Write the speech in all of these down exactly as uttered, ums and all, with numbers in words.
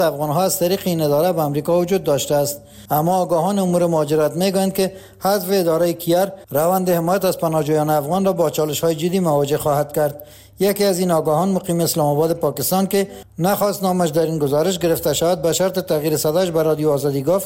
افغان‌ها از طریق این اداره به آمریکا وجود داشته است، اما آگاهان امور مهاجرت میگویند که حذف اداره کیر روند حمایت از پناهجویان افغان را با چالش‌های جدی مواجه خواهد کرد. یکی از این آگاهان مقیم اسلام آباد پاکستان که نخواست نامش در این گزارش گرفته شود به شرط تغییر صداش به رادیو آزادی گفت: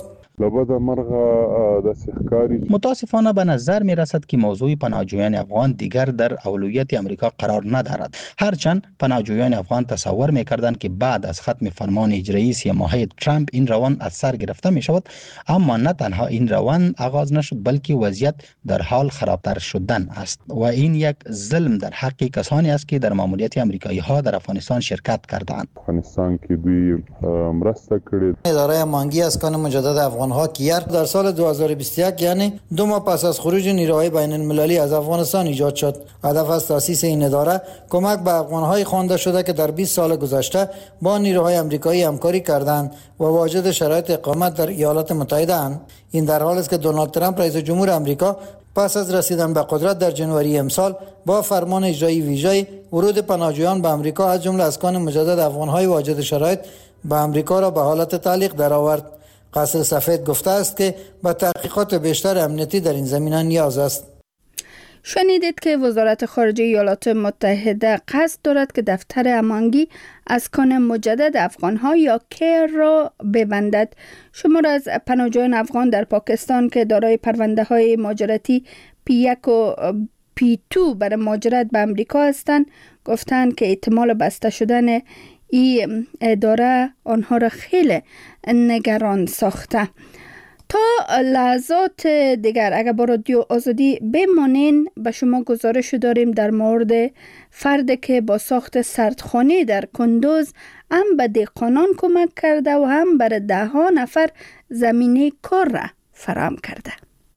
متاسفانه به نظر می رسد که موضوع پناهجویان افغان دیگر در اولویت امریکا قرار ندارد. هرچند پناهجویان افغان تصور می کردند که بعد از ختم فرمان اجرایی سه ماهه ترامپ این روند از سر گرفته می شود، اما نه تنها این روند آغاز نشد بلکه وضعیت در حال خرابتر شدن است و این یک ظلم در حق کسانی است که در ماموریت امریکایی ها در افغانستان شرکت کردند. افغانستان کې دوی مرسته کړې. اداره مانگی اسکان مجدد افغان ها کیر در سال دو هزار و بیست و یک یعنی دو ماه پس از خروج نیروهای بین المللی از افغانستان ایجاد شد. هدف از تاسیس این اداره کمک به افغان های خوانده شده که در بیست سال گذشته با نیروهای آمریکایی همکاری کردند و واجد شرایط اقامت در ایالات متحده اند. این در حالی است که دونالد ترامپ رئیس جمهور آمریکا پس از رسیدن به قدرت در جنوری امسال با فرمان اجرایی ویژه ورود پناهجویان به آمریکا از جمله اسکان مجدد افغان‌های واجد شرایط به آمریکا را به حالت تعلیق درآورد. قصر سفید گفته است که به تحقیقات بیشتر امنیتی در این زمینه نیاز است. شنیدید که وزارت خارجه ایالات متحده قصد دارد که دفتر امانگی اسکان مجدد افغان‌ها یا کیر را ببندد. شمار از پناهجویان افغان در پاکستان که دارای پرونده‌های مهاجرتی پی یک و پی دو برای مهاجرت به امریکا هستند گفتند که احتمال بسته شدن این اداره آنها را خیلی نگران ساخته. تا لحظات دیگر اگر با رادیو آزادی بمانین به شما گزارش داریم در مورد فردی که با ساخت سردخانه در کندوز هم به دهقانان کمک کرده و هم برای ده ها نفر زمینه کار را فراهم کرده.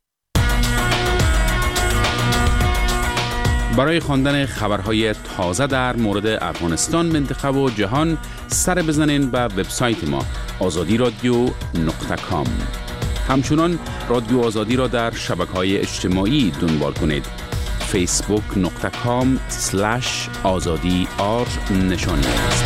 برای خواندن خبرهای تازه در مورد افغانستان، منطقه و جهان سر بزنین به وبسایت ما آزادی رادیو نقطه کام. همچنان رادیو آزادی را در شبکه‌های اجتماعی دنبال کنید. فیسبوک نقطه کام سلش آزادی آر نشانی است.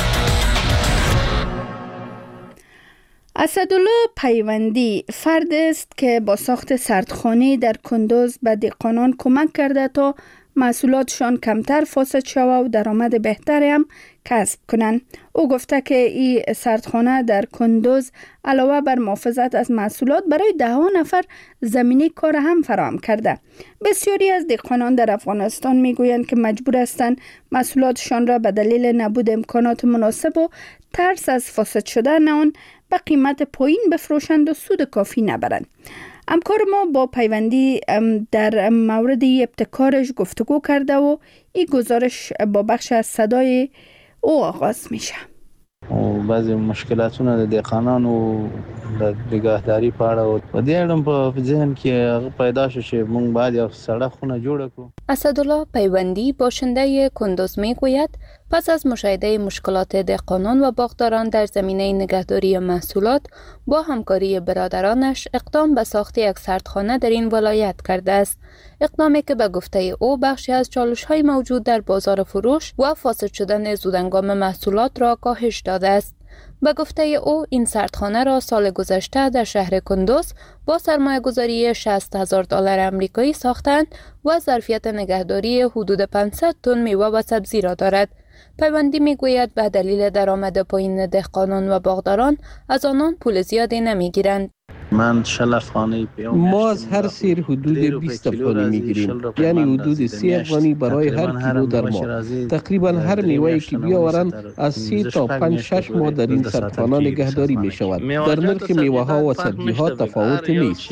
اسدالله پیوندی فرد است که با ساخت سردخانه در کندوز به دهقانان کمک کرده تا محصولاتشان کمتر فاسد شود و درآمد بهتری هم کسب کنند. او گفته که این سردخانه در کندوز علاوه بر محافظت از محصولات برای ده ها نفر زمینه کار هم فراهم کرده. بسیاری از دهقانان در افغانستان میگویند که مجبور هستند محصولاتشان را به دلیل نبود امکانات مناسب و ترس از فاسد شدن آن به قیمت پایین بفروشند و سود کافی نبرند. همکار ما با پیوندی در مورد ابتکارش گفتگو کرده و این گزارش با بخش از صدای او آغاز میشه. او بعضی مشکلاتونه د دهقانان او د نگهداری په اړه و دې اړه په ذهن کې پیدا شو چې موږ باید یو سړه خونه جوړ کړو. اسدالله پیوندی باشنده کندوز میگوید پس از مشاهده مشکلات دهقانان و باغداران در زمینه نگهداری محصولات با همکاری برادرانش اقدام به ساخت یک سردخانه در این ولایت کرده است. اقدامی که به گفته او بخشی از چالش‌های موجود در بازار فروش و فاسد شدن زودهنگام محصولات را کاهش داده است. به گفته او این سردخانه را سال گذشته در شهر کندوز با سرمایه گذاری شصت هزار دلار آمریکایی ساختند و ظرفیت نگهداری حدود پانصد تن میوه و سبزی را دارد. پیوندی میگوید به دلیل درآمد پایین دهقانان و باغداران از آنان پول زیادی نمیگیرند. من شل افغانی ما از هر سیر حدود بیست افغانی میگیریم، یعنی حدود سی افغانی برای هر کیلو در ماه. تقریبا هر میوه‌ای که بیاورند از سی تا پنج شش ماه در این سردخانه نگهداری می شود. در نرخ میوه ها و سبزی ها تفاوت نیست.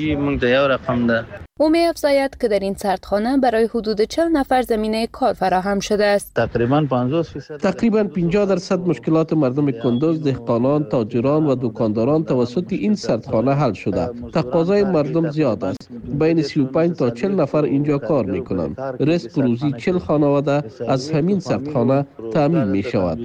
او می افزاید که در این سردخانه برای حدود چهل نفر زمینه کار فراهم شده است. تقریبا پنجاه درصد تقریبا پنجاه درصد مشکلات مردم کندوز، دهقانان، تاجران و دکانداران توسط این سردخانه حل شده. تقاضای مردم زیاد است. بین سی و پنج تا چهل نفر اینجا کار می کنند. رزق روزی چهل خانواده از همین سردخانه تامین می شود.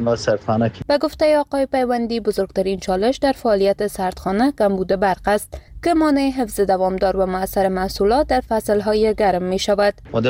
به گفته آقای پیوندی بزرگترین چالش در فعالیت سردخانه کمبود برق است. که مانع حفظ دوامدار و مؤثر محصولات در فصل‌های گرم می‌شود.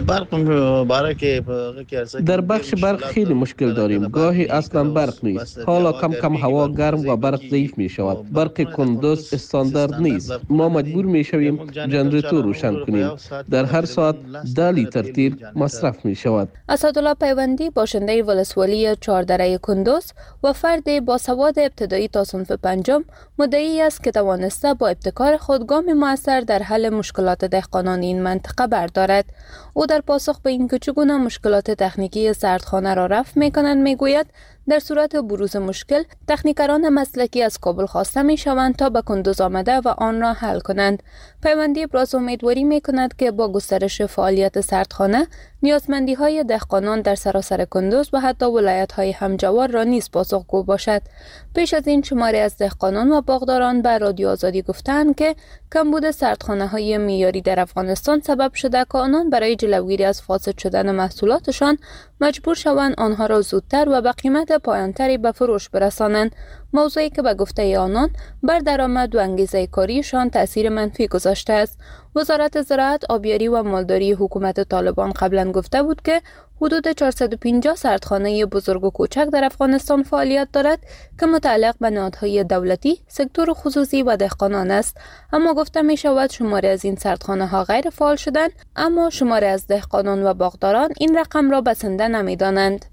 در بخش برق خیلی مشکل داریم. گاهی اصلا برق نیست. حالا کم کم هوا گرم و برق ضعیف می‌شود. برق کندوز استاندارد نیست. ما مجبور می‌شویم جنراتور روشن کنیم. در هر ساعت ده لیتر تیل مصرف می‌شود. اسدالله پیوندی باشنده ولسوالی چهاردره کندوز و فرد با سواد ابتدایی تا صنف پنجم مدعی است که توانسته با ابتکار خود گام مؤثر در حل مشکلات دهقانان این منطقه بردارد. او در پاسخ به اینکه چگونه مشکلات تکنیکی سردخانه را رفع می‌کنند میگوید در صورت بروز مشکل تکنیکران مسلکی از کابل خواسته می‌شوند تا به کندوز آمده و آن را حل کنند. پیوندی ابراز امیدواری می‌کند که با گسترش فعالیت سردخانه نیازمندی‌های دهقانان در سراسر کندوز و حتی ولایت‌های همجوار را نیز پاسخگو باشد. پیش از این شماری از دهقانان و باغداران به رادیو آزادی گفتند که کمبود سردخانه‌های معیاری در افغانستان سبب شده که آنان برای جلوگیری از فاسد شدن محصولاتشان مجبور شوند آنها را زودتر و به قیمت پایانتری به فروش برسانند، موضوعی که به گفته آنان بر درآمد و انگیزه کاریشان تأثیر منفی گذاشته است. وزارت زراعت، آبیاری و مالداری حکومت طالبان قبلا گفته بود که حدود چهارصد و پنجاه سردخانه بزرگ و کوچک در افغانستان فعالیت دارد که متعلق به نهادهای دولتی، سکتور خصوصی و دهقانان است. اما گفته می شود شماری از این سردخانه ها غیر فعال شدند، اما شماری از دهقانان و باغداران این رقم را بسنده نمی دانند.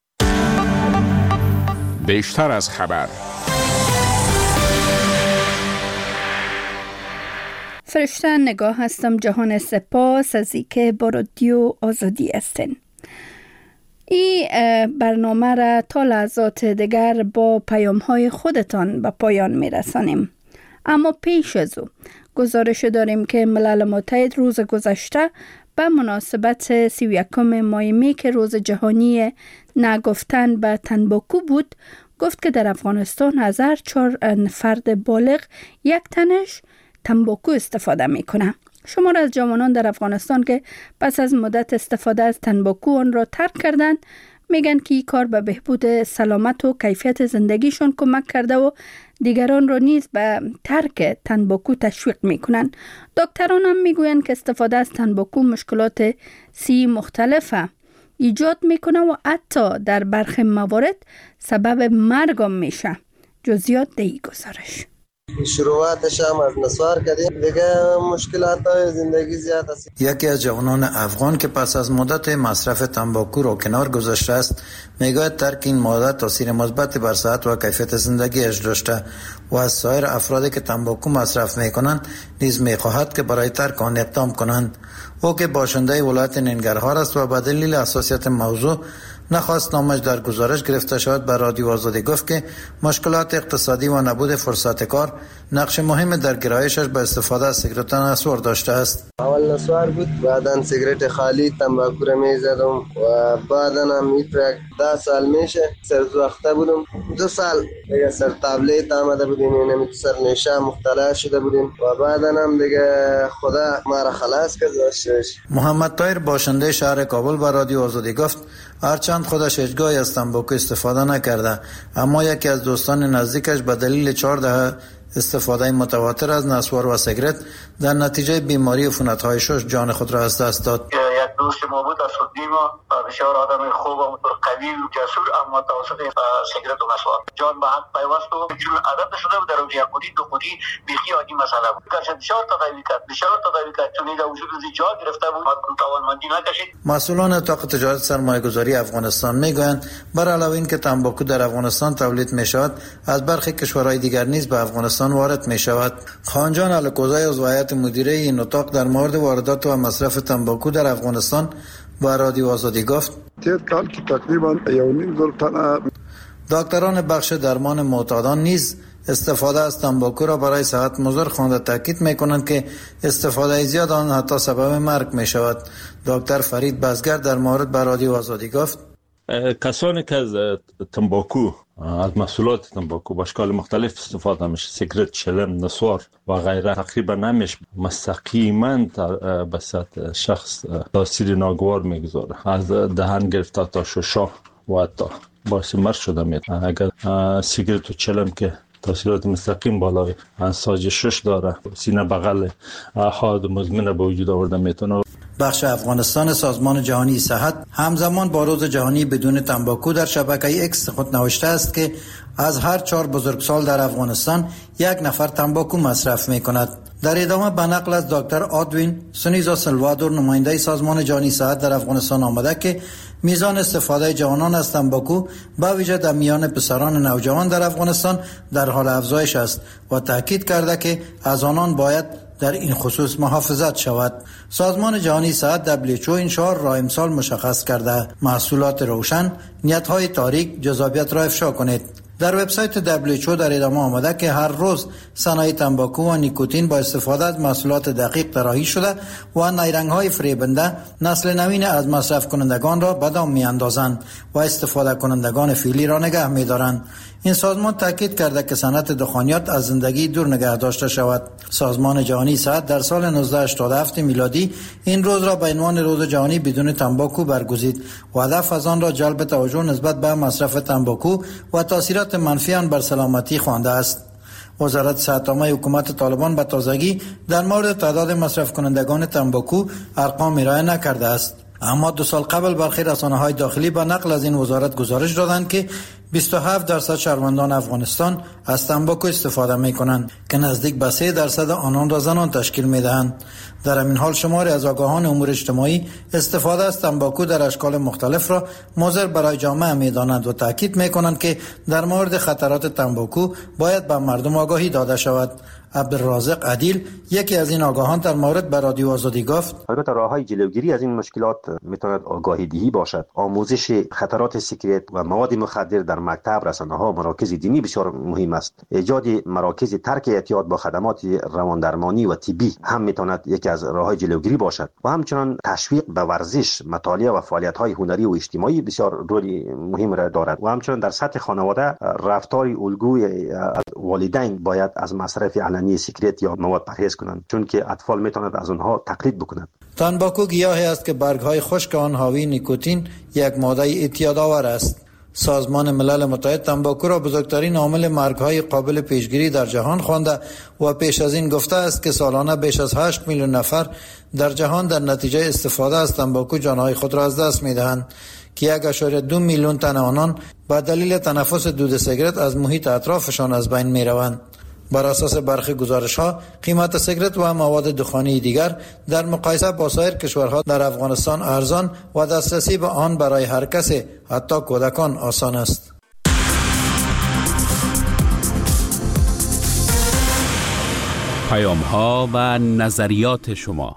بیشتر از خبر. فرشته نگاه هستم. جهان سپاس از اینکه با رادیو آزادی هستین. این برنامه را تا لحظات دیگر با پیام های خودتان به پایان می رسانیم. اما پیش از او گزارش داریم که ملل متحد روز گذشته به مناسبت سی و یکم ماه می که روز جهانی نگفتن به تنباکو بود، گفت که در افغانستان هزار چهار فرد بالغ یک تنش تنباکو استفاده میکنه. شمار از جوانان در افغانستان که پس از مدت استفاده از تنباکو آن را ترک کردند میگن که این کار به بهبود سلامت و کیفیت زندگیشان کمک کرده و دیگران را نیز به ترک تنباکو تشویق میکنن. دکتران هم میگویند که استفاده از تنباکو مشکلات صحی مختلفه ایجاد میکنه و حتی در برخی موارد سبب مرگ هم میشه. جزئیات در این گزارش. شروعاتش هم از نسوار کردیم، دیگه مشکلات زندگی زیاد است. یکی از جوانان افغان که پس از مدت مصرف تنباکو را کنار گذاشته است میگوید ترک این ماده تاثیر مثبت بر صحت و کیفیت زندگیش داشته و از سایر افرادی که تنباکو مصرف میکنند نیز میخواهد که برای ترک آن اقدام کنند. او که باشنده ولایت ننگرهار است و به دلیل حساسیت موضوع نخواست نامش در گزارش گرفته شود، به رادیو آزادی گفت که مشکلات اقتصادی و نبود فرصت کار نقش مهم در گرایشش به استفاده از سیگارت نسوار داشته است. اول نسوار بود، بعداً سیگارت خالی تنباکو را میزدم و بعداً هم میترک ده سال میشه سرزوخته بودم. دو سال دیگه سر تابلیت آمده بودیم، اینمی سر نشه مختلف شده بودیم و بعداً هم دیگه خدا ما را خلاص کرد. محمد طاهر باشنده شهر کابل به رادیو آزادی گفت هرچند خودش هیچگاهی از تنباکو استفاده نکرده، اما یکی از دوستان نزدیکش به دلیل چهار دهه استفاده متواتر از نسوار و سیگارت در نتیجه بیماری عفونت‌های شش جان خود را از دست داد. یک دوست ما بود از خودی ما بسیار آدم خوب و قوی و جسور، اما توسط سیگارت و نسوار جان به حد پیوست و چون عادت شده بود در اون یک خودی دو خودی بیخی عادی مسئله بود. گرچه بسیار تداوی کرد بسیار تداوی کرد چون در وجود از جا گرفته بود و توانمندی نکشید. مسئولان اتاق تجارت سرمایه‌گذاری افغانستان میگویند بر علاوه این که تنباکو در افغانستان تولید میشود، از برخی کشورهای دیگر نیز به افغانستان وارد می شود. خانجان الکوزای از هیئت مدیره این اتاق در مورد واردات و مصرف تنباکو در افغانستان با رادیو آزادی گفت تیر کال که تقریبا یونیم زل تن دکتران بخش درمان معتادان نیز استفاده از تنباکو را برای صحت مضر خوانده تاکید می کنند که استفاده زیاد آن حتی سبب مرگ می شود. دکتر فرید بزگر در مورد با رادیو آزادی گفت کسانی که از تنباکو از محصولات تنباکو با اشکال مختلف استفاده میشه، سیگارت، چلم، نسوار و غیره، تقریبا نمیشه مستقیما به سطح شخص تاثیر ناگوار میگذاره، از دهن گرفته تا ششا و حتی باعث مرگ شده میشه. اگر سیگارت و چلم که تاثیرات مستقیم بالای ساجشش داره. سینه بغل احاد مزمن به وجود آورده میتونه. بخش افغانستان سازمان جهانی صحت همزمان با روز جهانی بدون تنباکو در شبکه اکس خود نوشته است که از هر چهار بزرگسال در افغانستان یک نفر تنباکو مصرف می کند. در ادامه به نقل از دکتر آدوین سونیزا سلوادور نماینده سازمان جهانی صحت در افغانستان آمده که میزان استفاده جوانان از تنباکو به ویژه در میان پسران نوجوان در افغانستان در حال افزایش است و تاکید کرده که از آنان باید در این خصوص محافظت شود. سازمان جهانی صحت دبلیو اچ او این شعار را امسال مشخص کرده: محصولات روشن، نیت‌های تاریک، جذابیت را افشا کنید. در وبسایت دبلیو اچ او در ادامه آمده که هر روز صنایع تنباکو و نیکوتین با استفاده از محصولات دقیق طراحی شده و نیرنگ‌های فریبنده نسل نوین از مصرف کنندگان را به دام می‌اندازند و استفاده کنندگان فعلی را نگه می‌دارند. این سازمان تاکید کرده که صنعت دخانیات از زندگی دور نگه داشته شود. سازمان جهانی صحت در سال نوزده هشتاد و هفت میلادی این روز را به عنوان روز جهانی بدون تنباکو برگزید و هدف از آن را جلب توجه نسبت به مصرف تنباکو و تاثیرات منفی آن بر سلامتی خوانده است. وزارت صحت عامه حکومت طالبان به تازگی در مورد تعداد مصرف کنندگان تنباکو ارقام ارائه نکرده است. اما دو سال قبل برخی رسانه‌های داخلی به نقل از این وزارت گزارش دادند که بیست و هفت درصد شهروندان افغانستان از تنباکو استفاده می‌کنند که نزدیک به سه درصد آنان را زنان تشکیل می‌دهند. در همین حال شماری از آگاهان امور اجتماعی استفاده از تنباکو در اشکال مختلف را مضر برای جامعه می‌دانند و تاکید می‌کنند که در مورد خطرات تنباکو باید به مردم آگاهی داده شود. عبدالرازق عدیل یکی از این آگاهان در مورد به رادیو آزادی گفت: البته راه‌های جلوگیری از این مشکلات میتواند آگاهی دهی باشد، آموزش خطرات سیگارت و مواد مخدر در مکتب، رسانه‌ها، مراکز دینی بسیار مهم است. ایجاد مراکز ترک اعتیاد با خدمات رواندرمانی و طبی هم میتواند یکی از راه‌های جلوگیری باشد و همچنین تشویق به ورزش، مطالعه و فعالیت‌های هنری و اجتماعی بسیار رول مهم را دارد و همچنین در سطح خانواده رفتار الگوی والدین باید از مصرف علنی سیگارت یا مواد پرهیز کنند، چون که اطفال میتونند از آنها تقلید بکنند. تنباکو گیاهی است که برگ‌های خشک آن حاوی نیکوتین، یک ماده اعتیادآور است. سازمان ملل متحد تنباکو را بزرگترین عامل مرگ‌های قابل پیشگیری در جهان خوانده و پیش از این گفته است که سالانه بیش از هشت میلیون نفر در جهان در نتیجه استفاده از تنباکو جانهای خود را از دست می‌دهند که یک ممیز دو میلیون تن آنان به دلیل تنفس دود سیگارت از محیط اطرافشان از بین می‌روند. بر اساس برخی گزارش‌ها قیمت سیگارت و مواد دخانی دیگر در مقایسه با سایر کشورها در افغانستان ارزان و دسترسی به آن برای هر کسی، حتی کودکان، آسان است. پیام‌ها و نظریات شما.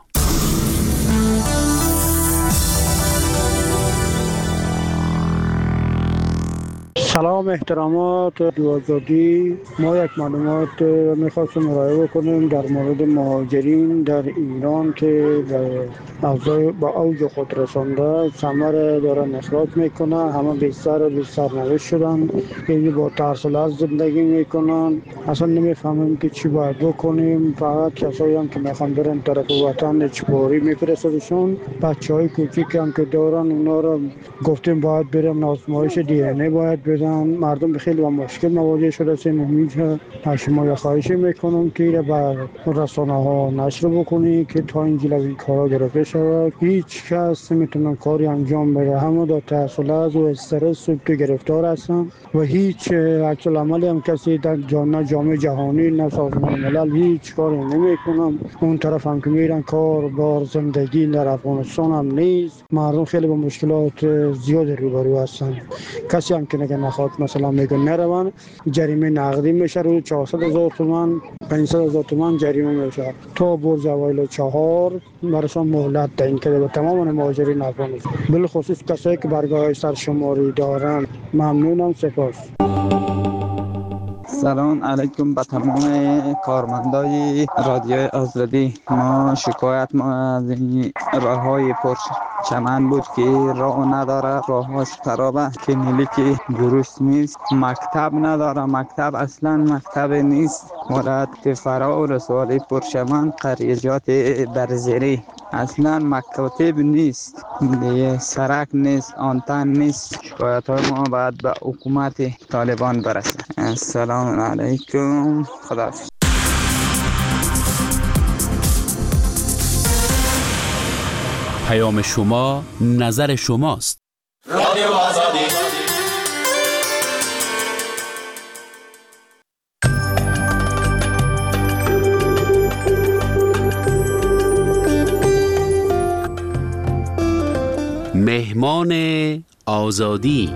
سلام، احترامات رادیو آزادی. ما یک معلومات میخواستم ارائه بکنیم در مورد مهاجرین در ایران که به با اوج خود رسانده، ثمر دارن اخراج میکنن، همه بیشتر و بیشتر نوشت شدن، یعنی با ترس و لرز زندگی میکنن. اصلا نمیفهمیم که چی باید بکنیم. فقط کسایی هم که میخوان برن طرف وطن اجباری میفرستشون. بچه های کوچیک هم که دارن اونا رو گفتیم باید برن آزمایش دی ان ای باید بدن. مردم خیلی با مشکل مواجه شده سن میشه. شما خواهشی میکنم که بر رسانه ها نشر بکنی که تا این جلوی این کارا گرفته شود. هیچ کس نمیتونه کاری انجام بده، همه دا تحصیلات و استرس و که گرفتار هستن و هیچ عکس العملی هم کسی در جامعه جامعه جهانی نه سازمان ملل هیچ کاری نمیکنن. اون طرف هم که میرن کار بار زندگی در افغانستان هم نیست. مردم خیلی با مشکلات زیاد روبرو هستن. کسی هم که نگه نخواد مثلا میگه نروان، جریمه نقدی میشه روی چهارصد هزار تومان پانصد هزار تومان جریمه میشه تا برج اوایل چهار برشان مهلت تعیین کرده به تمام مهاجرین افغانستان، بالخصوص کسایی که برگاه سرشماری دارن. ممنونم، سپاس. سلام علیکم به تمام کارمندای رادیو آزادی. ما شکایت ما از این راه های پر چمن بود که راه نداره، راه ها خرابه، کلینیک درست نیست، مکتب نداره، مکتب اصلا مکتب نیست، ولایت فرا و رسوالی پر چمن، قریجات برزری. اصلا مکاتب نیست، دیگه سرک نیست، آنتن نیست. شکایت های ما باید به حکومت طالبان برسه. السلام علیکم، خداحافظ. پیام شما نظر شماست. رادیو آزادی. مهمان آزادی.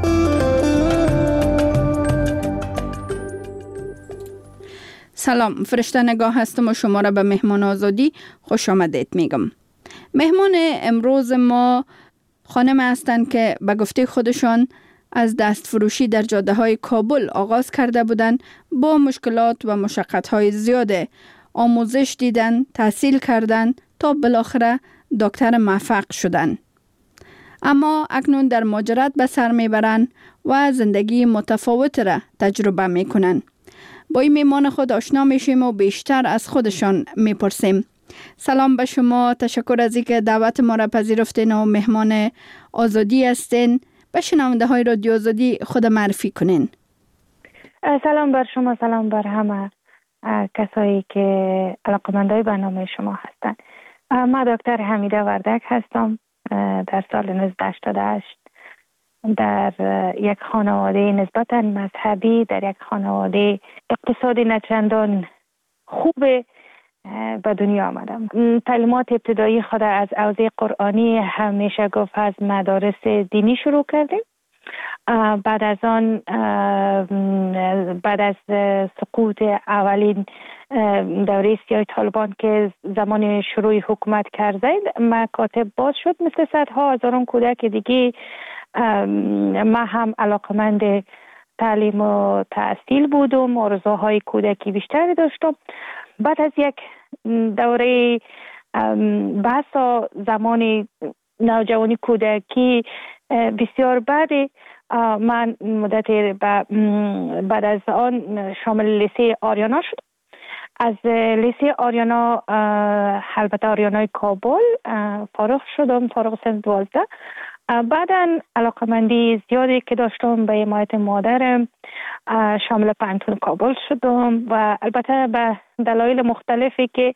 سلام، فرشته نگاه هستم و شما را به مهمان آزادی خوش آمدید میگم. مهمان امروز ما خانم هستند که به گفته خودشان از دست فروشی در جاده های کابل آغاز کرده بودند. با مشکلات و مشقت های زیاده آموزش دیدن، تحصیل کردن تا بالاخره دکتر موفق شدن. اما اکنون در مهاجرت به سر میبرند و زندگی متفاوت را تجربه میکنن. با این مهمان خود آشنا میشیم و بیشتر از خودشان میپرسیم. سلام به شما، تشکر از اینکه دعوت ما را پذیرفتین و مهمان آزادی هستین. به شنونده های رادیو آزادی خود معرفی کنین. سلام بر شما، سلام بر همه کسایی که علاقه‌مندای برنامه شما هستند. من دکتر حمیده وردک هستم. در سال نوزده هشتاد و هشت در یک خانواده نسبتاً مذهبی، در یک خانواده اقتصادی نچندان خوب به دنیا آمدم. تعلیمات ابتدایی خود از حوزه قرآنی همیشه گفت از مدارس دینی شروع کردیم. بعد از آن بعد از سقوط اولین دوره سیاه طالبان که زمان شروع حکومت کرده مکاتب باز شد مثل صدها هزاران کودک دیگه. ما هم علاقمند تعلیم و تحصیل بودم، آرزوهای کودکی بیشتری داشتم. بعد از یک دوره بحث و زمان نوجوانی کودکی بسیار بعدی من مدت بعد از آن شامل لیسه آریانا شد. از لیسه آریانا البته آریانای کابل فارغ شدم، فارغ سن دوازده. بعداً علاقمندی زیادی که داشتم به حمایت مادرم شامل پانتون کابل شدم و البته به دلایل مختلفی که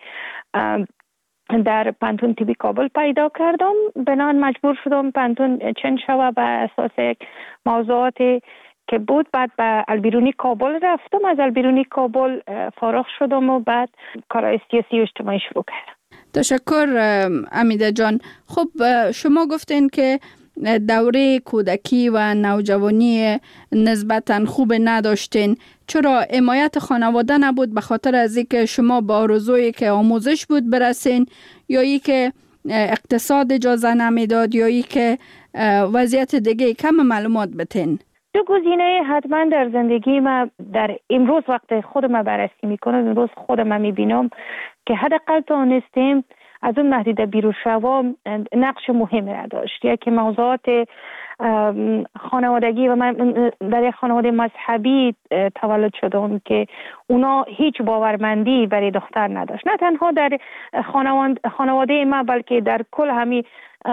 در پانتون تیبی کابل پیدا کردم بنان مجبور شدم پانتون چنج شوه به اساس یک موضوعاتی که بود. بعد به البیرونی کابل رفتم، از البیرونی کابل فارغ شدم و بعد کارهای سیاسی و اجتماعی شروع کردم. تشکر امیده جان. خب شما گفتین که دوره کودکی و نوجوانی نسبتاً خوب نداشتین. چرا حمایت خانواده نبود؟ به خاطر از اینکه شما با آرزویی که آموزش بود برسین، یا ای که اقتصاد اجازه نمیداد، یا ای که وضعیت دیگه؟ کم معلومات بتین. دو گزینه حتما در زندگی ما در امروز وقت خودم بررسی میکنم، امروز خودم میبینم که حداقل تونستیم از اون محدوده بیرون شوم نقش مهمی را داشت. یکی موضوعات خانوادگی و من در یک خانواده مذهبی تولد شدم که اونا هیچ باورمندی برای دختر نداشت، نه تنها در خانواده ما بلکه در کل همین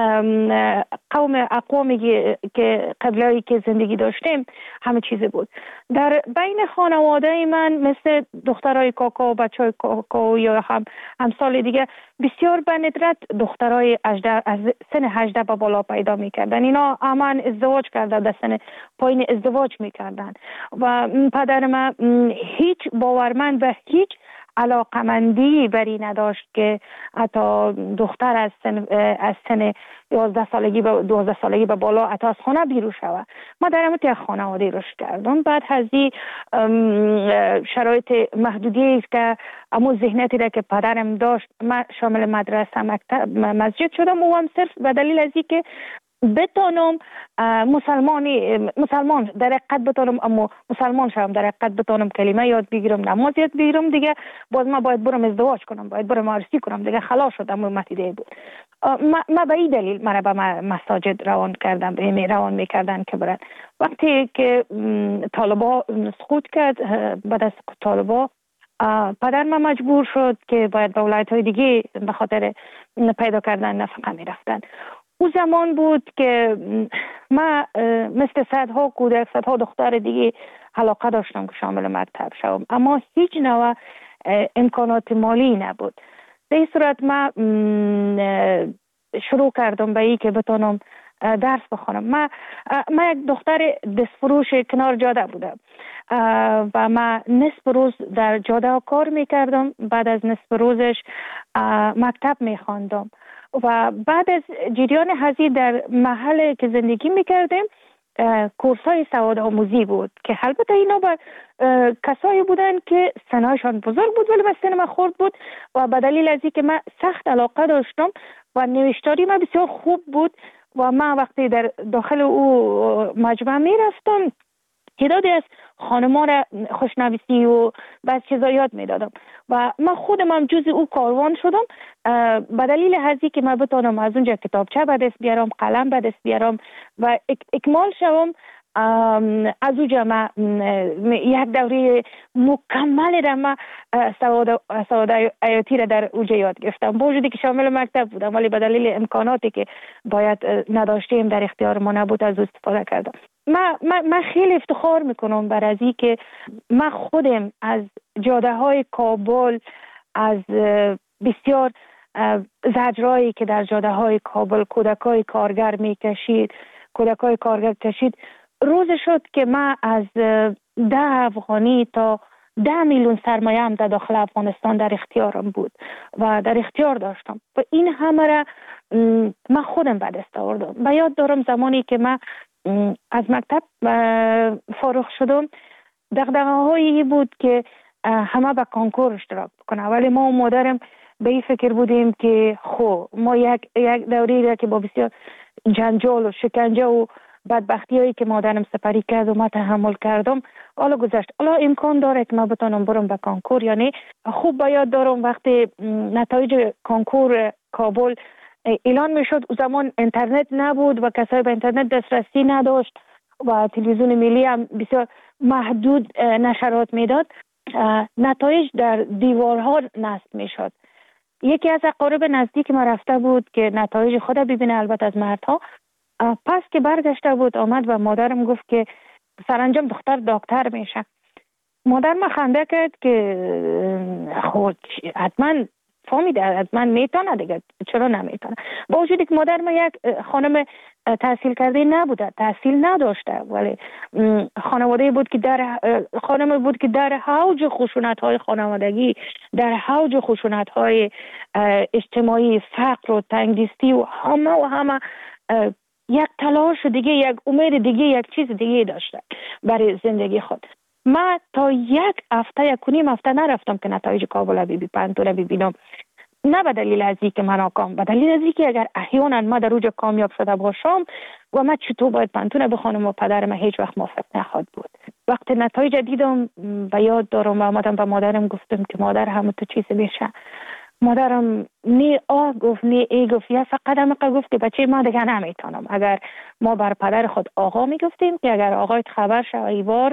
قوم اقوامی که قبلایی که زندگی داشتیم همه چیزی بود. در بین خانواده من مثل دخترای کاکا و بچهای کاکا یا هم همسال دیگه بسیار به ندرت دخترای از سن هجده به بالا پیدا میکردن. اینا امان ازدواج کرده، در سن پایین ازدواج میکردن و پدر من هیچ باورمند و هیچ علاقمندی بری نداشت که حتی دختر از سن از سن یازده سالگی به دوازده سالگی به بالا حتی از خانه بیرون شود. ما در همون خانواده رشد کردم. بعد از این شرایط محدودی که امو ذهنیتی را که پدرم داشت، من شامل مدرسه مکتب مسجد شدم و هم صرف به دلیل از اینکه بتونم مسلمانی مسلمان در حقیقت بتونم اما مسلمان شوم، در حقیقت بتونم کلمه یاد بگیرم، نماز یاد بگیرم، دیگه باز ما باید برم ازدواج کنم، باید برم عروسی کنم، دیگه خلاص شدم. متیده بود ما, ما به این دلیل مرا به مساجد روان کردم، به روان میکردن که برن. وقتی که طالبا سقوط کرد، بعد از سقوط طالبا پدر من مجبور شد که باید به ولایت های دیگه به خاطر پیدا کردن نفقه می رفتن. او زمان بود که من مثل صدها کودک، صدها دختر دیگه علاقه داشتم که شامل مکتب شوم، اما هیچ نوع امکانات مالی نبود. در این صورت من شروع کردم به این که بتونم درس بخونم. من من یک دختر دستفروش کنار جاده بودم و من نصف روز در جاده کار میکردم، بعد از نصف روزش مکتب میخواندم و بعد از جریان هزینه در محل که زندگی میکردیم کورس های سواد آموزی بود که البته اینا با کسایی بودن که سنشان بزرگ بود ولی سن من خرد بود و به دلیل از اینکه من سخت علاقه داشتم و نوشتاری من بسیار خوب بود و من وقتی در داخل او مجمع می رفتم تعدادی از خانم‌ها را خوشنویسی و بعض چیزا یاد می دادم و من خودم هم جز او کاروان شدم به دلیل هزی که من بتونم از اونجا کتابچه به دست بیارم، قلم به دست بیارم و اک اکمال شوم. از اونجا من یک دوره مکمل را من سواد سواد حیاتی را در اونجا یاد گرفتم، با وجودی که شامل مکتب بودم ولی به دلیل امکاناتی که باید نداشتیم در اختیار ما نبود از استفاده کردم. من من خیلی افتخار میکنم بر از این که من خودم از جاده های کابل، از بسیار زجرایی که در جاده های کابل کودکای کارگر میکشید کودکای کارگر کشید روز شد که من از ده افغانی تا ده میلیون سرمایه هم در داخل افغانستان در اختیارم بود و در اختیار داشتم و این همه را من خودم به دست آوردم. و یاد دارم زمانی که من از مکتب فارغ شدم دغدغه‌هایی بود که همه به کنکور اشتراک بکنه، ولی ما و مادرم به این فکر بودیم که خو ما یک یک دوری را که با بسیار جنجال و شکنجه و بدبختی هایی که مادرم سپری کرد و ما تحمل کردم حالا گذشت، حالا امکان داره که ما بتونم برم به کنکور. یعنی خوب به یاد دارم وقتی نتایج کنکور کابل اعلان میشد، او زمان اینترنت نبود و کسایی به اینترنت دسترسی نداشت و تلویزیون ملی هم بسیار محدود نشرات میداد، نتایج در دیوارها نصب میشد. یکی از اقارب نزدیک ما رفته بود که نتایج خود ببینه، البته از مردها. پس که برگشته بود آمد و مادرم گفت که سرانجام دختر دکتر میشه. مادر ما خنده کرد که خود حتما فهمیده، حتما میتونه دیگه، چرا نمیتونه؟ با وجودی که مادر ما یک خانم تحصیل کرده نبوده، تحصیل نداشته، ولی خانواده بود که در خانم بود که در حوج خشونت های خانوادگی، در حوج خشونت های اجتماعی، فقر و تنگدستی و همه و همه یک تلاش دیگه، یک امید دیگه، یک چیز دیگه داشته برای زندگی خود. من تا یک هفته یک و نیم هفته نرفتم که نتایج کابل بی پنتو ببینم، نه به دلیل از اینکه من ناکام، به دلیل از اینکه اگر احیانا ما در اوج کامیاب شده باشم و من چطور باید پنتون بخونم و پدر من هیچ وقت موافق نخواهد بود. وقتی نتایج دیدم به یاد دارم و آمدم به مادرم گفتم که مادر همه تو چیز میشه. مادرم نی آه گفت نی ای گفت، یا فقط هم گفت که بچه ما دیگه نمیتونم. اگر ما بر پدر خود آقا میگفتیم که اگر آقایت خبر شد ایوار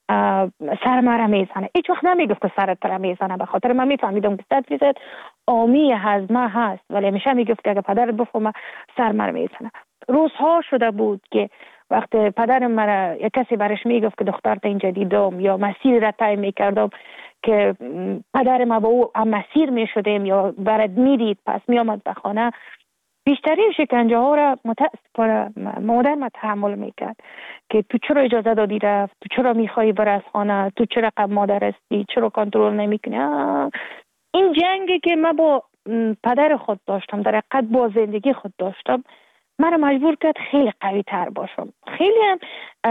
سر مرا میزنه، هیچ وقت نمیگفت که سرت را میزنه، به خاطر من میفهمیدم که صد فیصد آمی هضمه هست، ولی همیشه میگفت که اگر پدرت بفهمه سر مرا میزنه. روزها شده بود که وقت پدر مرا یک کسی برش میگفت که دخترت اینجا دیدم یا مسیر را طی میکردم که پدر ما با او هم مسیر میشدیم یا برد میدید پس میامد به خانه، بیشترین شکنجه ها را متاسفانه مادر ما تحمل میکرد که تو چرا اجازه دادی رفت، تو چرا میخوایی بر از خانه، تو چرا قبل مادر هستی، چرا کنترل نمیکنی. این جنگی که من با پدر خود داشتم، در حقیقت با زندگی خود داشتم، من را مجبور کرد خیلی قوی تر باشم، خیلی هم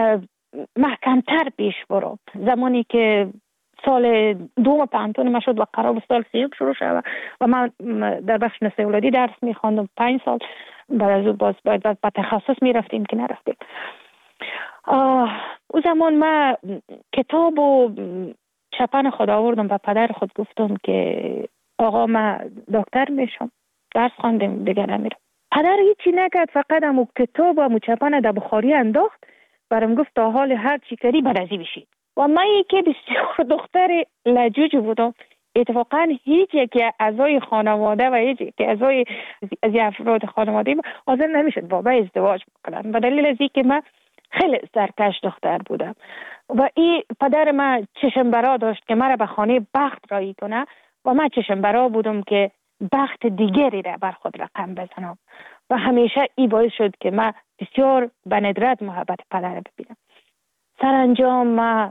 محکمتر پیش برم. زمانی که سال دوم پانتون ما شد و قرار بود سال سیوم شروع شد و من در بخش نسل اولادی درس میخواندم پنج سال، بعد از اون باز باید به تخصص میرفتیم که نرفتیم. او زمان من کتاب و چپن خود آوردم و پدر خود گفتم که آقا من دکتر میشم، درس خواندم دیگه نمیرم. پدر هیچی نکرد، فقط همو کتاب و همو چپن در بخاری انداخت، برام گفت تا حال هر چی کردی بعد ازی بشی. و من که بسیار دختر لجوج بودم، اتفاقا هیچ یک اعضای خانواده و هیچ یک اعضای از افراد خانواده حاضر نمیشد با من ازدواج بکنن، به دلیل از اینکه من خیلی سرکش دختر بودم و این پدر من چشم برا داشت که مرا به خانه بخت رایی کنه و من چشم برا بودم که بخت دیگری را بر خود رقم بزنم و همیشه این باعث شد که من بسیار به ندرت محبت پدر را ببینم. سرانجام من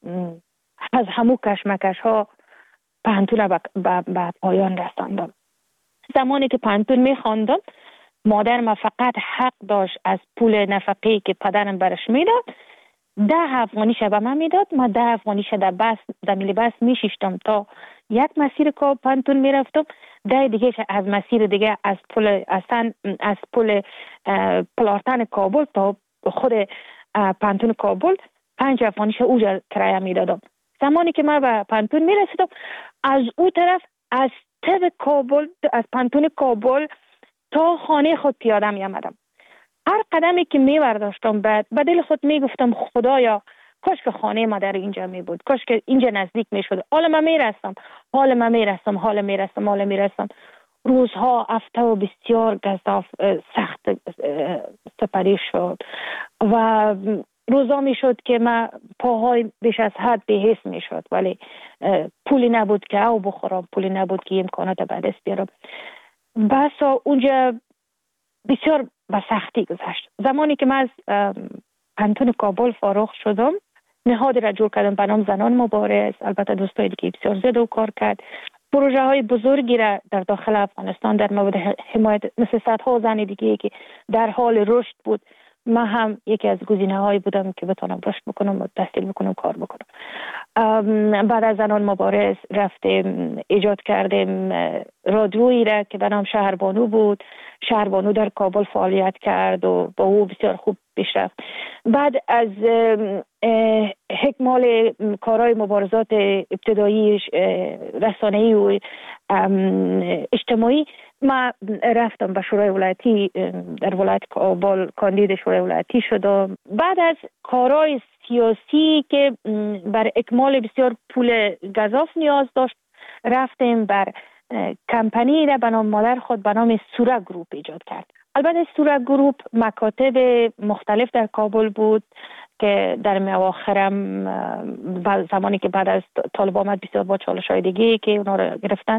از همو کشمکش ها پانتون را به پایان رساندم. زمانی که پانتون می خواندم، مادر ما فقط حق داشت از پول نفقه‌ای که پدرم برش میداد ده افغانی به من میداد. ما ده افغانی در بس در میلی بس میشیشتم تا یک مسیر که پانتون میرفتم، ده دیگه از مسیر دیگه از پل اصلا از پل پلارتن کابل تا خود پانتون کابل پنج افغانیش اوجا کرایه میدادم. زمانی که من به پانتون میرسیدم، از او طرف از تب کابل از پانتون کابل تا خانه خود پیاده می آمدم. هر قدمی که می برداشتم بعد به دل خود می گفتم خدایا کاش که خانه ما در اینجا می بود، کاش که اینجا نزدیک می شد. حالا من می رسم حالا من می رسم حالا می رسم حالا می رسم روزها هفته و بسیار گزاف سخت سپری شد و روزا می شد که من پاهای بیش از حد بی‌حس می شد، ولی پولی نبود که او بخورم، پولی نبود که امکانات به دست بیارم. بس اونجا بسیار به سختی گذشت. زمانی که من از پانتون کابل فارغ شدم، نهادی را جور کردم به نام زنان مبارز. البته دوستای دیگه بسیار زیاد و کار کرد. پروژه های بزرگی را در داخل افغانستان در مورد حمایت مثل صدها زن دیگه که در حال رشد بود، من هم یکی از گزینه هایی بودم که بتونم رشد بکنم و تحصیل بکنم کار بکنم. بعد از زنان مبارز رفتیم ایجاد کردیم رادیویی را که به نام شهربانو بود. شهربانو در کابل فعالیت کرد و با او بسیار خوب پیش رفت. بعد از حکمال کارهای مبارزات ابتدایی رسانه‌ای و اجتماعی، ما رفتم به شورای ولایتی در ولایت کابل کاندید شورای ولایتی شدم. بعد از کارهای سیاسی که بر اکمال بسیار پول گزاف نیاز داشت، رفتیم بر کمپانی را به نام مادر خود به نام سوره گروپ ایجاد کرد. البته سوره گروپ مکاتب مختلف در کابل بود که در اواخرم زمانی که بعد از طالب آمد بسیار با چالش های دیگه که اونا رو گرفتن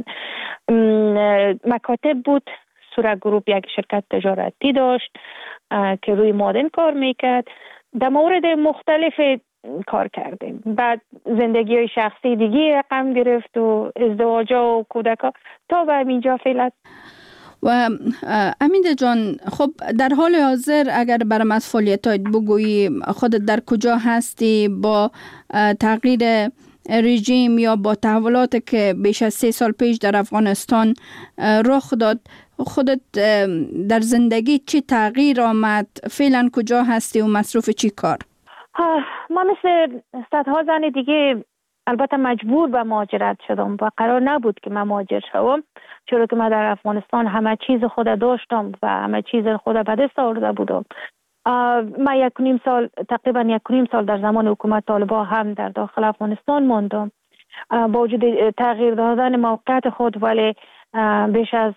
مکاتب بود. سوره گروپ یک شرکت تجارتی داشت که روی مادن کار میکرد. در مورد مختلف کار کردیم. بعد زندگی های شخصی دیگه رقم گرفت و ازدواج و کودکا تا به اینجا فعلا. و امیده جان، خب در حال حاضر اگر برام از فعالیتات بگویی، خودت در کجا هستی با تغییر رژیم یا با تحولاتی که بیش از سه سال پیش در افغانستان رخ داد، خودت در زندگی چی تغییر آمد؟ فعلا کجا هستی و مصروف چی کار؟ ما مثل صدها زن دیگه البته مجبور به مهاجرت شدم و قرار نبود که من مهاجر شوم، چرا که من در افغانستان همه چیز خود داشتم و همه چیز خود به دست آورده بودم. من یک نیم سال تقریبا یک نیم سال در زمان حکومت طالبان هم در داخل افغانستان ماندم. با وجود تغییر دادن موقعیت خود، ولی بیش از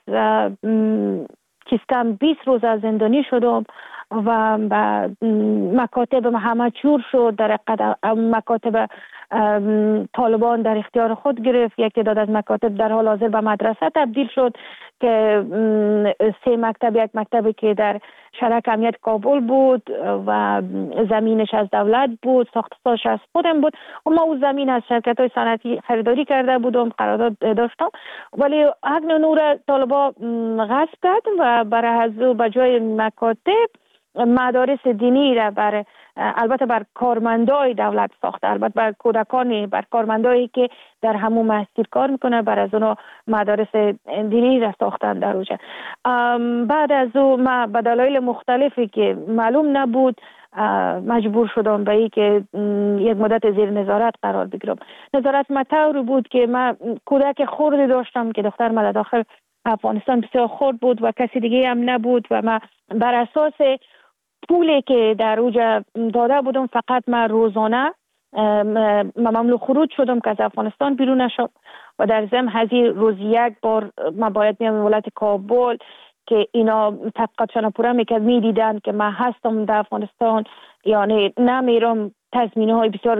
کم بیست روز از زندانی شدم و مکاتب همه چور شد. در مکاتب طالبان در اختیار خود گرفت. یک تعداد از مکاتب در حال حاضر به مدرسه تبدیل شد که سه مکتب، یک مکتبی که در شرک امنیت کابل بود و زمینش از دولت بود، ساختش از خودم بود و ما او زمین از شرکت های صنعتی خریداری کرده بودم، قرارداد داشتم، ولی حق نور طالبان غصب کرد و برای از او به جای مکاتب مدارس دینی را بر البته بر کارمندای دولت ساخته، البته بر کودکانی، بر کارمندایی که در همون مسجد کار میکنه، بر از اونا مدارس دینی را ساختن در اوجه. بعد از او ما به دلایل مختلفی که معلوم نبود مجبور شدم به این که یک مدت زیر نظارت قرار بگیرم. نظارت مطور بود که من کودک خردی داشتم که دختر من داخل افغانستان بسیار خرد بود و کسی دیگه هم نبود و من بر اساس پولی که در اوجا داده بودم فقط من روزانه مملو خروج شدم که از افغانستان بیرون نشم و در ضمن هزی روز یک بار من باید میام ولایت کابل که اینا تحقیقاتشان پورا میکرد میدیدن که من هستم در افغانستان، یعنی نمیرم. تضمینه های بسیار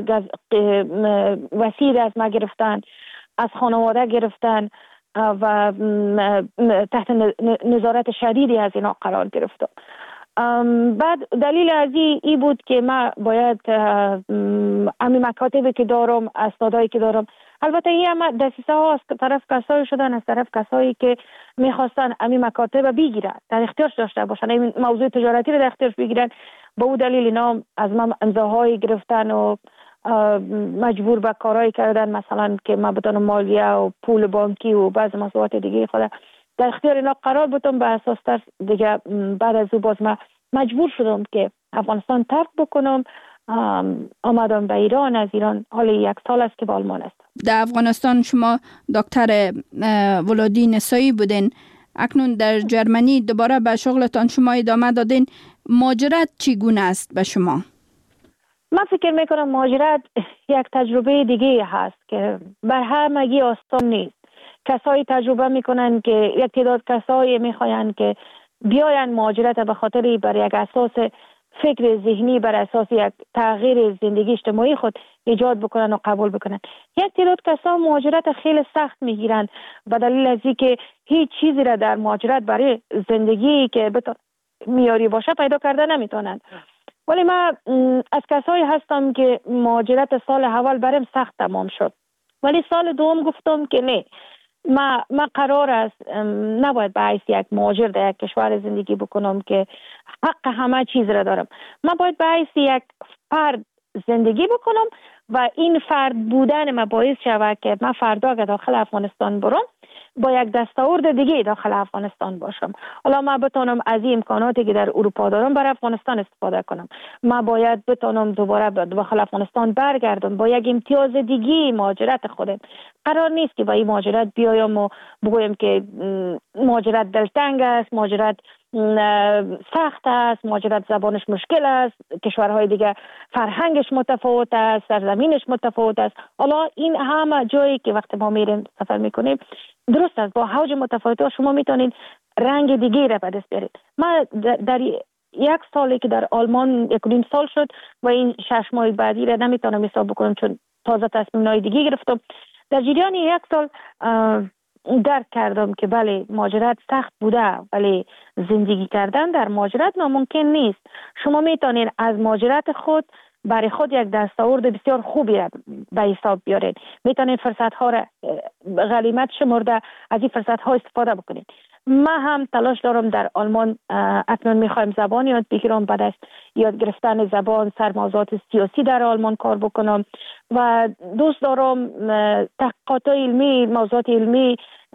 وسیع از ما گرفتن، از خانواده گرفتن و تحت نظارت شدیدی از اینا قرار گرفتم. بعد دلیل از ای بود که من باید امی مکاتبی که دارم، اسنادایی که دارم، البته این هم دسیسه ها از طرف کسایی شدن، از طرف کسایی که میخواستن امی مکاتب بگیرن، در اختیارش داشته باشن، این موضوع تجارتی رو در اختیارش بگیرن. به اون دلیل اینا از من امضاهایی گرفتن و مجبور به کارهایی کردن، مثلا که من بتونم مالیه و پول بانکی و بعض مسئولیت دیگه خود در اختیار اینا قرار بودم. به اساس تر دیگه بعد از او باز من مجبور شدم که افغانستان ترک بکنم. آمدم به ایران. از ایران حالا یک سال است که به آلمان است. در افغانستان شما دکتر ولادی نسایی بودین، اکنون در جرمنی دوباره به شغلتان شما ادامه دادین. مهاجرت چگونه است به شما؟ من فکر میکنم مهاجرت یک تجربه دیگه هست که بر همگی آسان نیست. کسایی تجربه میکنن که یک تعداد کسایی میخواین که بیاین مهاجرت به خاطر بر یک اساس فکر ذهنی، بر اساس یک تغییر زندگی اجتماعی خود ایجاد بکنن و قبول بکنن. یک تعداد کسا مهاجرت خیلی سخت میگیرن به دلیل از اینکه هیچ چیزی را در مهاجرت برای زندگی که میاری باشه پیدا کرده نمیتونن. ولی من از کسایی هستم که مهاجرت سال اول برام سخت تمام شد، ولی سال دوم گفتم که نه، ما ما قرار است نباید به حیث یک مهاجر در یک کشور زندگی بکنم که حق همه چیز را دارم. من باید به حیث یک فرد زندگی بکنم و این فرد بودن ما باعث شود که من فردا که داخل افغانستان برم با یک دستاورد دیگه داخل افغانستان باشم. حالا من بتونم از این امکاناتی که در اروپا دارم برای افغانستان استفاده کنم. من باید بتونم دوباره داخل افغانستان برگردم با یک امتیاز دیگه مهاجرت خودم. قرار نیست که با این مهاجرت بیایم و بگویم که مهاجرت دلتنگ است، مهاجرت سخت است، مهاجرت زبانش مشکل است، کشورهای دیگه فرهنگش متفاوت است، سرزمینش متفاوت است. حالا این همه جایی که وقتی ما میریم سفر میکنیم درست است، با حوج متفاوت شما میتونید رنگ دیگه را به دست بیارید. من در یک سالی که در آلمان یک و نیم سال شد و این شش ماه بعدی را نمیتونم حساب بکنم چون تازه تصمیم‌های دیگه گرفتم. در جریان یک سال درک کردم که بله مهاجرت سخت بوده، ولی زندگی کردن در مهاجرت ناممکن نیست. شما میتونید از مهاجرت خود برای خود یک دستاورد بسیار خوبی را به حساب بیارید. میتونید فرصت ها را غنیمت شمرده از این فرصت ها استفاده بکنید. من هم تلاش دارم در آلمان اکنون میخوایم زبان یاد بگیرم، بعد از یاد گرفتن زبان سر موضوعات سیاسی در آلمان کار بکنم و دوست دارم تحقیقات علمی، موضوعات علمی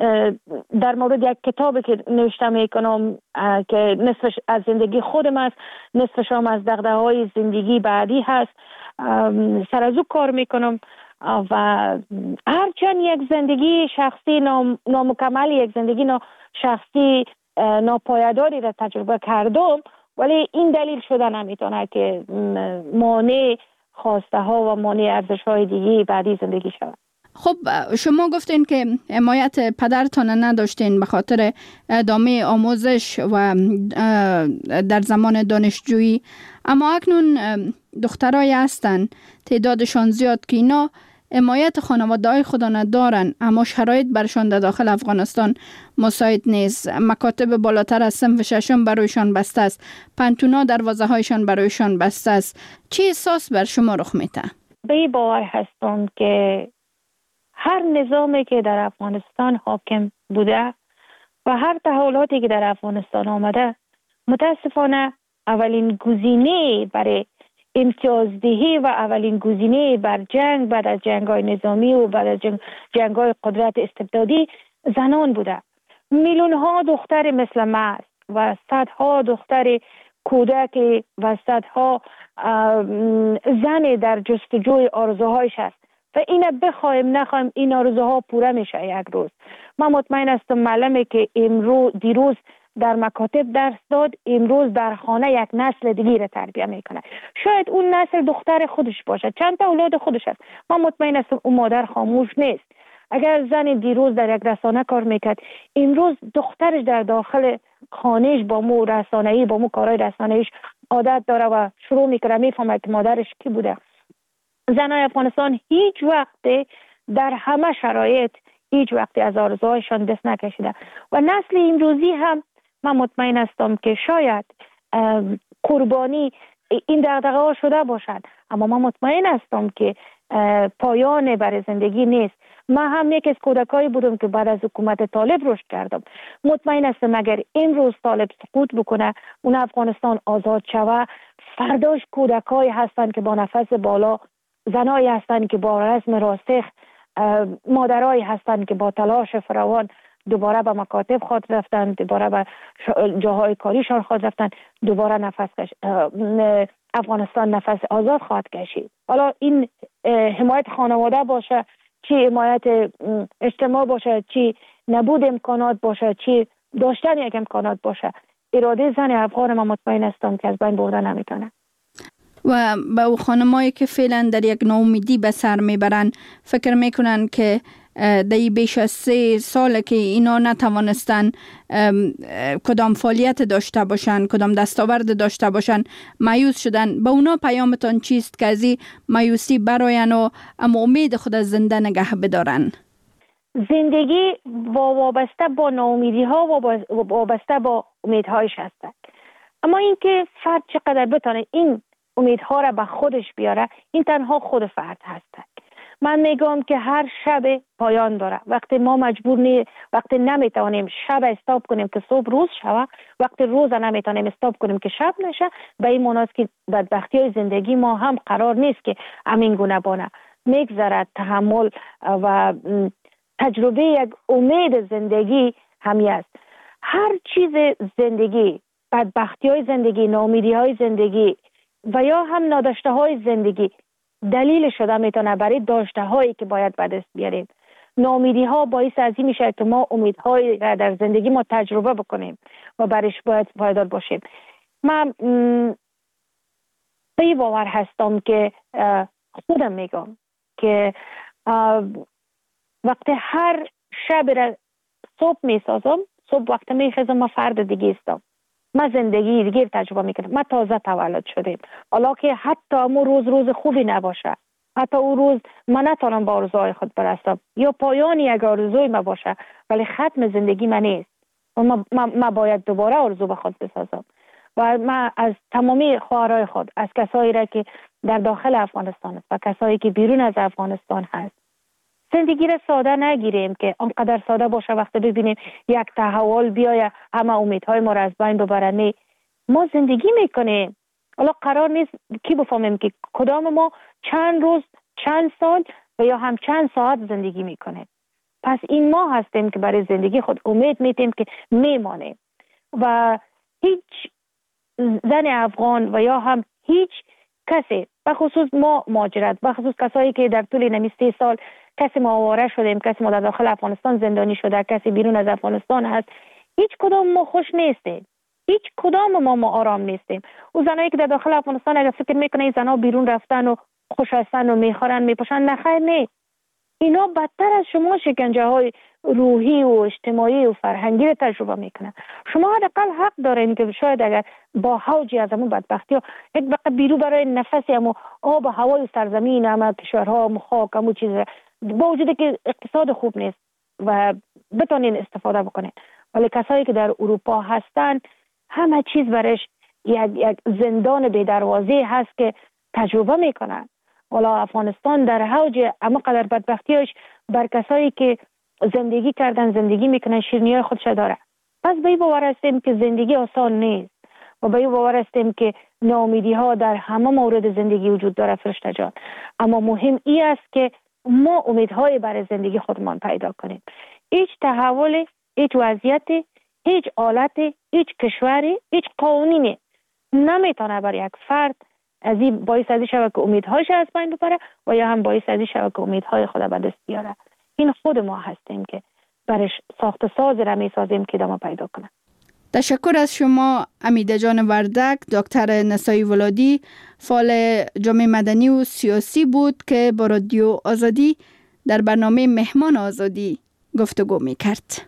در مورد یک کتابی که نوشته میکنم که نصفش از زندگی خودم است، نصفش هم از دغدغه‌های زندگی بعدی هست، سر از او کار میکنم و هرچند یک زندگی شخصی نام، نامکمل، یک زندگی نا شخصی ناپایداری را تجربه کردم، ولی این دلیل شده نمیتونه که مانع خواسته ها و مانع ارزش های دیگه بعدی زندگی شود. خب شما گفتین که حمایت پدرتان نداشتین به خاطر ادامه آموزش و در زمان دانشجویی، اما اکنون دخترای هستن تعدادشان زیاد که اینا حمایت خانواده‌های خود ندارن، اما شرایط برشان در داخل افغانستان مساعد نیست. مکاتب بالاتر از صنف ششم برایشان بسته است، پنتونا دروازه‌هایشان برایشان بسته است. چه احساس بر شما رخ میده؟ به این باور هستم که هر نظامی که در افغانستان حاکم بوده و هر تحولاتی که در افغانستان آمده متاسفانه اولین گزینه برای امتیازدهی و اولین گزینه بر جنگ بعد از جنگ‌های نظامی و بعد از جنگ جنگ‌های قدرت استبدادی زنان بوده. میلیون ها دختر مثل من و صدها دختر کودک و صدها زن در جستجوی آرزوهایش است و اینه بخوایم نخوایم این آرزوها پوره میشه یک روز. من مطمئن هستم معلومه که امروز دیروز در مکاتب درس داد، امروز در خانه یک نسل دیگه را تربیت میکنه. شاید اون نسل دختر خودش باشه، چند تا اولاد خودش هست، من مطمئن هستم اون مادر خاموش نیست. اگر زن دیروز در یک رسانه کار میکرد، امروز دخترش در داخل خانهش با مو رسانه‌ای با مو کارهای رسانه‌ایش عادت داره و شروع میکنه میفهمه که مادرش کی بوده. زنای افغانستان هیچ وقت در همه شرایط هیچ وقت از آرزوهایشان دست نکشیده و نسل امروزی هم من مطمئن هستم که شاید قربانی این دغدغه ها شده باشد، اما من مطمئن هستم که پایان برای زندگی نیست. من هم یک از کودکایی بودم که بعد از حکومت طالب رشد کردم. مطمئن هستم اگر امروز طالب سقوط بکنه، اون افغانستان آزاد شوه، فرداش کودکایی هستند که با نفس بالا، زنایی هستند که با رسم راسخ، مادرایی هستند که با تلاش فراوان دوباره به مکاتب خود رفتن، دوباره به جاهای کاریشان خود رفتن، دوباره نفس کش... افغانستان نفس آزاد خواهد کشید. حالا این حمایت خانواده باشه، چی حمایت اجتماع باشه، چی نبود امکانات باشه، چی داشتن یک امکانات باشه، اراده زن افغان ما مطمئن هستم که از بین برده نمیتونه. و به او خانمایی که فعلا در یک ناامیدی به سر میبرن، فکر میکنن که در بیش از سه سال که اینا نتوانستن کدام فعالیت داشته باشن، کدام دستاورد داشته باشن، مایوس شدن، به اونا پیامتان چیست که از این مایوسی براین و اما امید خود از زنده نگه بدارن؟ زندگی وابسته با ناامیدی ها و وابسته با امیدهایش هست، اما اینکه فرد چقدر بتونه این امیدها را به خودش بیاره، این تنها خود فرد هست. من میگم که هر شب پایان داره. وقتی ما مجبور نی وقتی نمیتونیم شب استاپ کنیم که صبح روز شوه، وقتی روز نمیتونیم استاپ کنیم که شب نشه، به این معنی است که بدبختی های زندگی ما هم قرار نیست که همین گونه بانه. میگذرد تحمل و تجربه یک امید زندگی همی است. هر چیز زندگی، بدبختی های زندگی، ناامیدی های زندگی و یا هم ناداشته های زندگی دلیل شده میتونه برای داشته هایی که باید به دست بیاریم. ناامیدی ها باعث از این میشه که ما امیدهایی را در زندگی ما تجربه بکنیم و برش باید پایدار باشیم. من به باور هستم که خودم میگم که وقتی هر شب را صبح میسازم، صبح وقتی میخیزم ما فرد دیگه استم، ما زندگی دیگه تجربه میکنم. ما تازه تولد شدیم، حالا که حتی امو روز روز خوبی نباشه، حتی اون روز من نتونم با آرزوهای خود برسم یا پایان یک آرزوی ما باشه، ولی ختم زندگی من نیست و ما, ما, ما باید دوباره آرزو به خود بسازم. و من از تمامی خواهرای خود، از کسایی را که در داخل افغانستان است و کسایی که بیرون از افغانستان هست، زندگی را ساده نگیریم که آنقدر ساده باشه وقتی ببینیم یک تحول بیاید همه امیدهای ما را از بین ببرن. ما زندگی میکنیم، حالا قرار نیست کی بفهمیم که کدام ما چند روز، چند سال و یا هم چند ساعت زندگی میکنیم. پس این ما هستیم که برای زندگی خود امید میتیم که میمانیم و هیچ زن افغان و یا هم هیچ کسی، بخصوص ما مهاجرت، بخصوص کسایی که در طول نمی سه سال کسی ما آواره شدیم، کسی ما در داخل افغانستان زندانی شده، کسی بیرون از افغانستان هست، هیچ کدام ما خوش نیستیم، هیچ کدام ما ما آرام نیستیم. او زنایی که در داخل افغانستان اگر فکر میکنه این زنها بیرون رفتن و خوش هستن و میخورن میپوشن، نخیر نیست. اینا بدتر از شما شکنجه های روحی و اجتماعی و فرهنگی رو تجربه میکنن. شما حداقل حق دارین که شاید اگر با حوجی از همون بدبختی ها یک بقیه بیرو برای نفسی همون آب و هوای سرزمین همه کشورها همون خاک همون چیز با وجود که اقتصاد خوب نیست و بتونین استفاده بکنین، ولی کسایی که در اروپا هستن همه چیز برش یک, یک زندان بی دروازه هست که تجربه میکنن. والا افغانستان در حوج اما قدر بدبختیش بر کسایی که زندگی کردن زندگی میکنن شیرینی خودش داره. پس به این باور هستیم که زندگی آسان نیست و به این باور هستیم که ناامیدی ها در همه مورد زندگی وجود داره فرشته جان، اما مهم این است که ما امیدهای برای زندگی خودمان پیدا کنیم. هیچ تحول، هیچ وضعیت، هیچ حالت، هیچ کشوری، هیچ قانونی نمیتونه بر یک فرد از این باعث ازی شود که امیدهایش از بین ببره و یا هم باعث ازی شود که امیدهای خود به دست بیاره. این خود ما هستیم که برش ساخت ساز را می سازیم که دما پیدا کنه. تشکر از شما امیده جان وردک. دکتر نسایی ولادی فعال جامعه مدنی و سیاسی بود که با رادیو آزادی در برنامه مهمان آزادی گفتگو می کرد.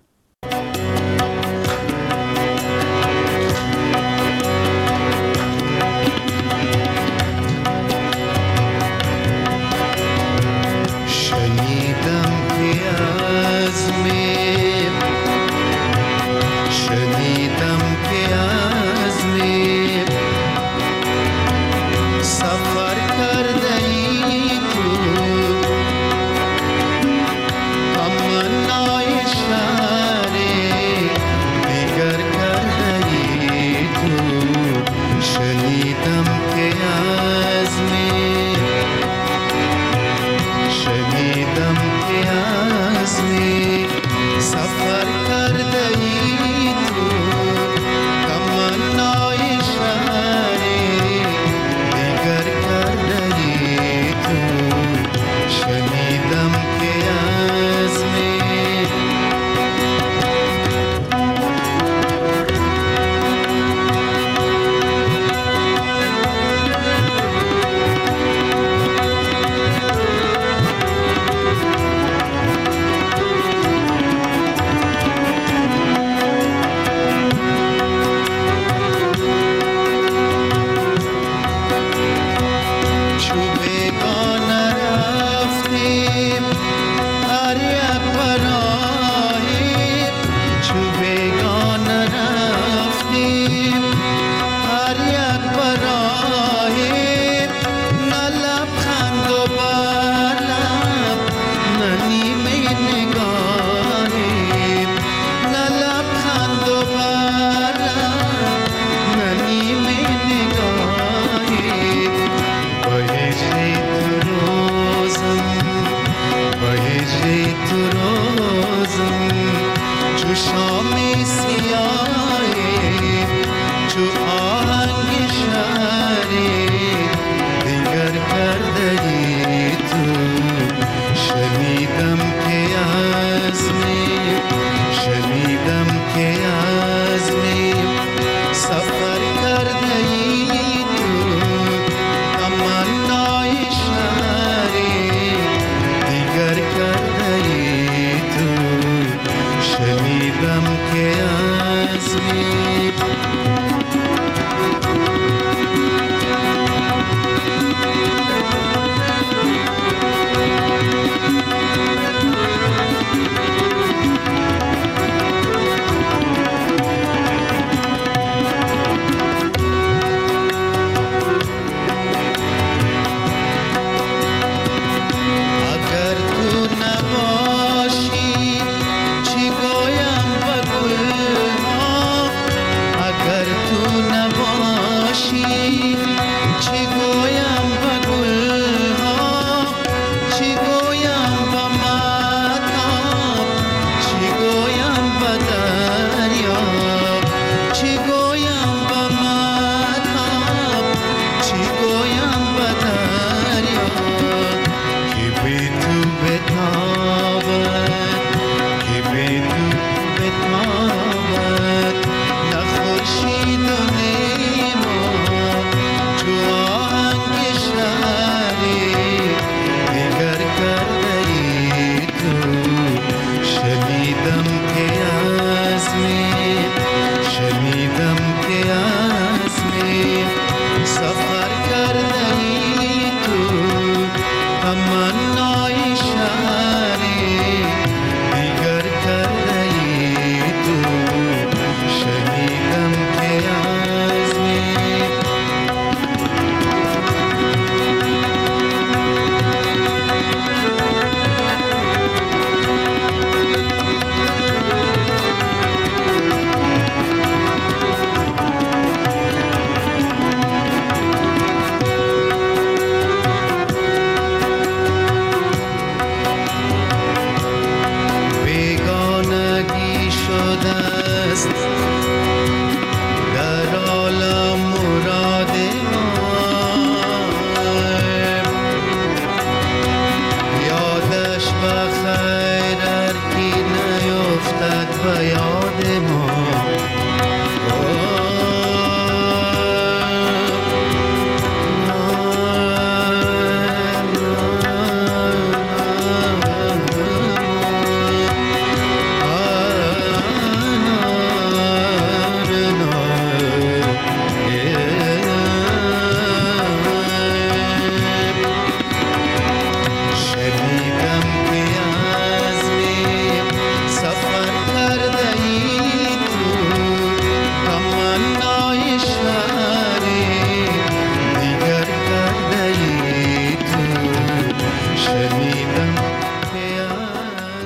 Shine.